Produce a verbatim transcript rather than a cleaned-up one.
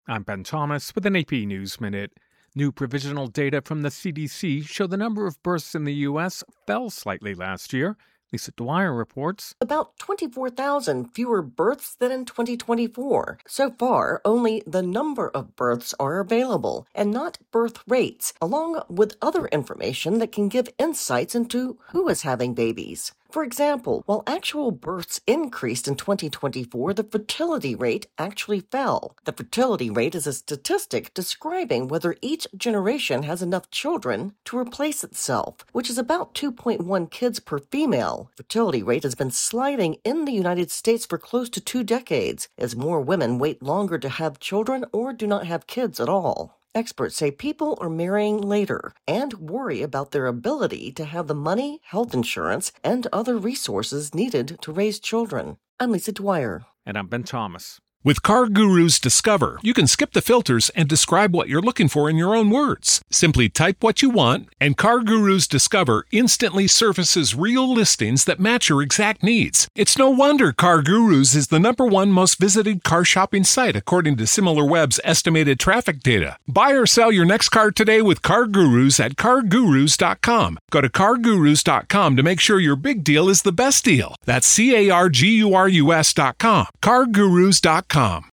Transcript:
I'm Ben Thomas with an A P News Minute. New provisional data from the C D C show the number of births in the U S fell slightly last year. Lisa Dwyer reports. About twenty-four thousand fewer births than in twenty twenty-four. So far, only the number of births are available, and not birth rates, along with other information that can give insights into who is having babies. For example, while actual births increased in twenty twenty-four, the fertility rate actually fell. The fertility rate is a statistic describing whether each generation has enough children to replace itself, which is about two point one kids per female. Fertility rate has been sliding in the United States for close to two decades, as more women wait longer to have children or do not have kids at all. Experts say people are marrying later and worry about their ability to have the money, health insurance, and other resources needed to raise children. I'm Lisa Dwyer. And I'm Ben Thomas. With CarGurus Discover, you can skip the filters and describe what you're looking for in your own words. Simply type what you want, and CarGurus Discover instantly surfaces real listings that match your exact needs. It's no wonder CarGurus is the number one most visited car shopping site according to SimilarWeb's estimated traffic data. Buy or sell your next car today with CarGurus at car gurus dot com. Go to car gurus dot com to make sure your big deal is the best deal. That's C A R G U R U S dot com. car gurus dot com.